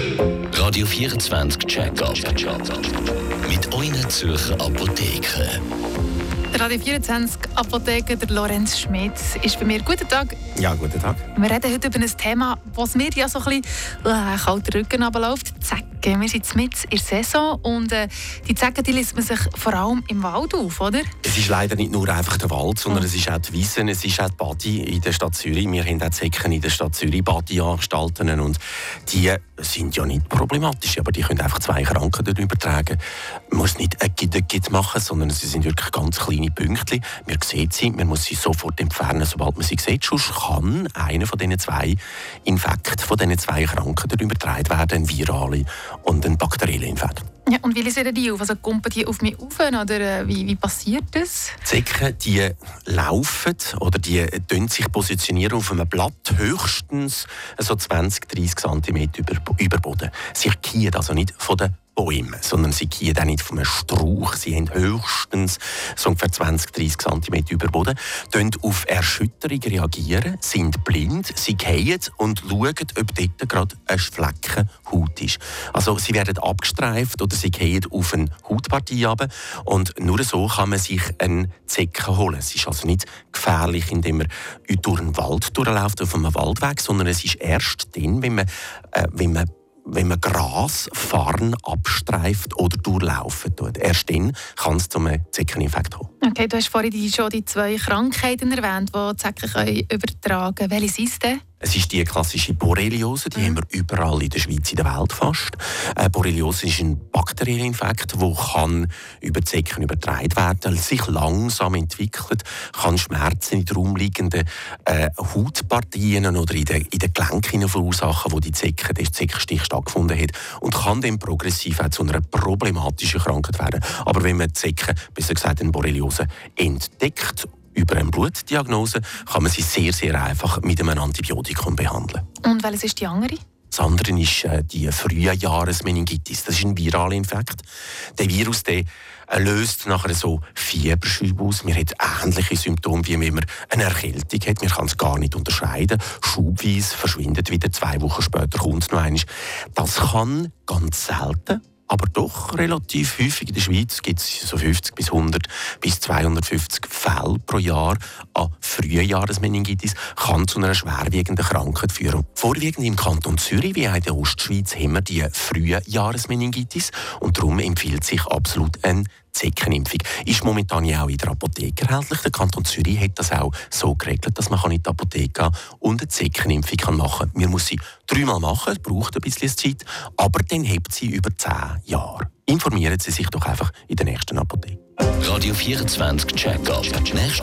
Radio 24 Check-up. Mit euren Zürcher Apotheken. Radio 24 Apotheker, der Lorenz Schmidt ist bei mir. Guten Tag. Ja, guten Tag. Wir reden heute über ein Thema, das mir ja so ein bisschen kalt den Rücken runterläuft. Zecken. Wir sind mitten in der Saison und die Zecken die lässt man sich vor allem im Wald auf, oder? Es ist leider nicht nur einfach der Wald, sondern es ist auch die Wiesen, es ist auch die Badi in der Stadt Zürich. Wir haben auch Zecken in der Stadt Zürich, Badi-Anstalten, und die sind ja nicht problematisch, aber die können einfach 2 Krankheiten übertragen. Man muss nicht ein Gitt machen, sondern sie sind wirklich ganz kleine Pünktchen. Man sieht sie, man muss sie sofort entfernen, sobald man sie sieht. Sonst kann einer von diesen 2 Infekten, von diesen 2 Krankheiten übertragen werden, ein virale und ein bakterieller Infekt. Ja, und wie lesen die auf? Also kumpen die auf mich auf oder wie passiert das? Die Zecken, die laufen oder die sich positionieren auf einem Blatt höchstens so 20-30 cm über Boden. Sie gehen also nicht von den Bäumen, sondern sie gehen auch nicht von einem Strauch. Sie haben höchstens so ungefähr 20-30 cm über Boden, reagieren auf Erschütterung, reagieren, sind blind, sie gehen und schauen, ob dort gerade ein Flecken Haut ist. Also sie werden abgestreift oder sie gehen auf eine Hautpartie runter und nur so kann man sich eine Zecke holen. Es ist also nicht gefährlich, indem man durch einen Wald durchläuft, auf einem Waldweg, sondern es ist erst dann, wenn man Gras, Farn abstreift oder durchlaufen tut. Erst dann kann es zu einem Zeckeninfekt kommen. Okay, du hast vorhin schon die 2 Krankheiten erwähnt, die die Zecken übertragen können. Welche sind es denn? Es ist die klassische Borreliose, die haben wir überall in der Schweiz, in der Welt fast. Borreliose ist ein bakterieller Infekt, der über die Zecken übertragen werden, sich langsam entwickelt, kann Schmerzen in den rumliegenden Hautpartien oder in den Gelenken verursachen, wo der Zeckenstich stattgefunden hat, und kann dann progressiv auch zu einer problematischen Krankheit werden. Aber wenn man die Zecken, besser gesagt eine Borreliose, entdeckt, über eine Blutdiagnose, kann man sie sehr, sehr einfach mit einem Antibiotikum behandeln. Und welches ist die andere? Das andere ist die frühe Jahresmeningitis. Das ist ein viraler Infekt. Der Virus löst nachher so Fieberschübe aus. Man hat ähnliche Symptome, wie wenn man eine Erkältung hat. Man kann es gar nicht unterscheiden. Schubweise verschwindet wieder, 2 Wochen später kommt es noch einmal. Das kann ganz selten, aber doch relativ häufig in der Schweiz gibt es so 50 bis 100 bis 250 Fälle pro Jahr an Frühjahresmeningitis, kann zu einer schwerwiegenden Krankheit führen. Vorwiegend im Kanton Zürich wie auch in der Ostschweiz haben wir die Frühjahresmeningitis und darum empfiehlt sich absolut eine Zeckenimpfung. Ist momentan ja auch in der Apotheke erhältlich. Der Kanton Zürich hat das auch so geregelt, dass man in die Apotheke gehen und eine Zeckenimpfung machen kann. Man muss sie 3-mal machen, es braucht ein bisschen Zeit, aber dann hebt sie über 10 Jahre. Informieren Sie sich doch einfach in der nächsten Apotheke. Radio 24 Check-up. Nächste